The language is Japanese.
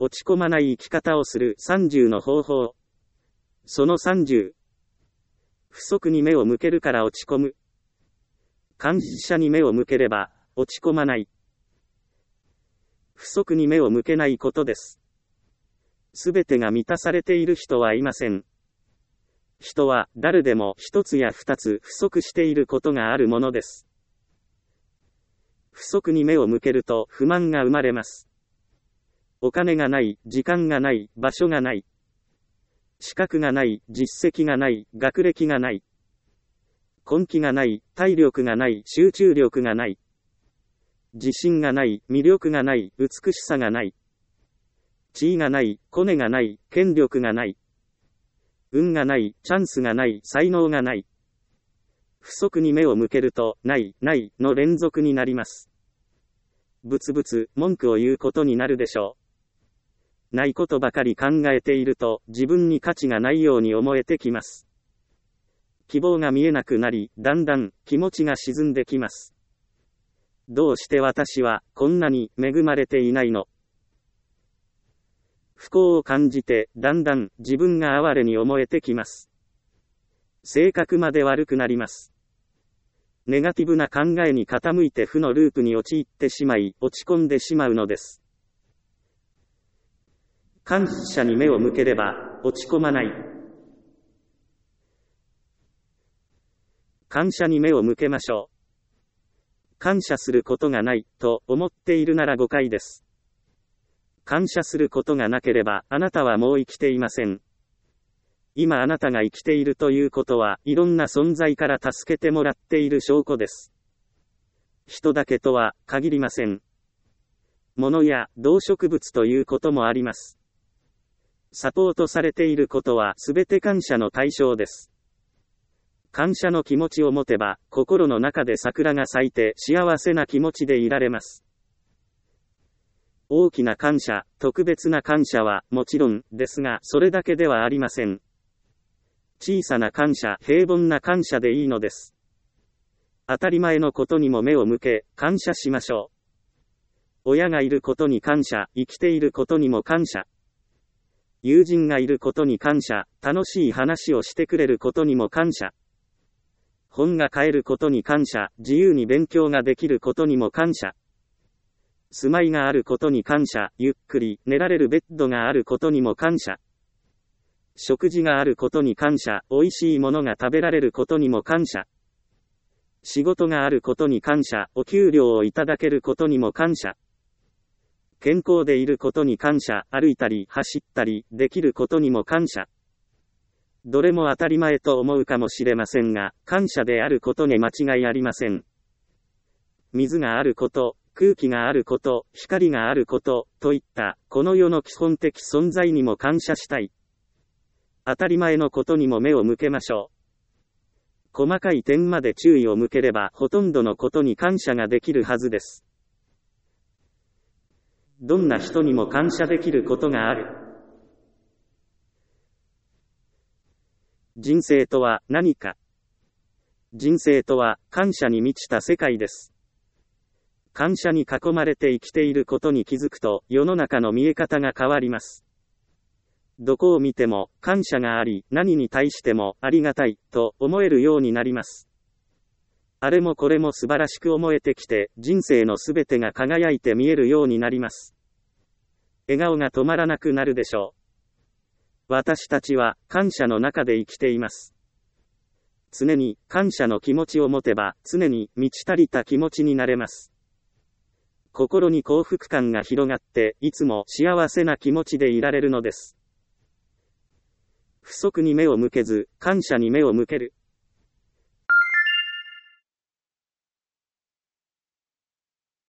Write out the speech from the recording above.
落ち込まない生き方をする30の方法。その30。不足に目を向けるから落ち込む。感謝に目を向ければ、落ち込まない。不足に目を向けないことです。すべてが満たされている人はいません。人は誰でも一つや二つ不足していることがあるものです。不足に目を向けると不満が生まれます。お金がない、時間がない、場所がない。資格がない、実績がない、学歴がない。根気がない、体力がない、集中力がない。自信がない、魅力がない、美しさがない。地位がない、コネがない、権力がない。運がない、チャンスがない、才能がない。不足に目を向けると、ない、ないの連続になります。ぶつぶつ、文句を言うことになるでしょう。ないことばかり考えていると、自分に価値がないように思えてきます。希望が見えなくなり、だんだん気持ちが沈んできます。どうして私はこんなに恵まれていないの？不幸を感じて、だんだん自分が哀れに思えてきます。性格まで悪くなります。ネガティブな考えに傾いて負のループに陥ってしまい、落ち込んでしまうのです。感謝に目を向ければ、落ち込まない。感謝に目を向けましょう。感謝することがない、と思っているなら誤解です。感謝することがなければ、あなたはもう生きていません。今あなたが生きているということは、いろんな存在から助けてもらっている証拠です。人だけとは限りません。物や動植物ということもあります。サポートされていることはすべて感謝の対象です。感謝の気持ちを持てば、心の中で桜が咲いて幸せな気持ちでいられます。大きな感謝、特別な感謝はもちろんですが、それだけではありません。小さな感謝、平凡な感謝でいいのです。当たり前のことにも目を向け、感謝しましょう。親がいることに感謝、生きていることにも感謝。友人がいることに感謝、楽しい話をしてくれることにも感謝。本が買えることに感謝、自由に勉強ができることにも感謝。住まいがあることに感謝、ゆっくり寝られるベッドがあることにも感謝。食事があることに感謝、美味しいものが食べられることにも感謝。仕事があることに感謝、お給料をいただけることにも感謝。健康でいることに感謝、歩いたり走ったりできることにも感謝。どれも当たり前と思うかもしれませんが、感謝であることに間違いありません。水があること、空気があること、光があること、といった、この世の基本的存在にも感謝したい。当たり前のことにも目を向けましょう。細かい点まで注意を向ければ、ほとんどのことに感謝ができるはずです。どんな人にも感謝できることがある。人生とは何か。人生とは感謝に満ちた世界です。感謝に囲まれて生きていることに気づくと、世の中の見え方が変わります。どこを見ても感謝があり、何に対してもありがたいと思えるようになります。あれもこれも素晴らしく思えてきて、人生のすべてが輝いて見えるようになります。笑顔が止まらなくなるでしょう。私たちは感謝の中で生きています。常に感謝の気持ちを持てば、常に満ち足りた気持ちになれます。心に幸福感が広がって、いつも幸せな気持ちでいられるのです。不足に目を向けず、感謝に目を向ける。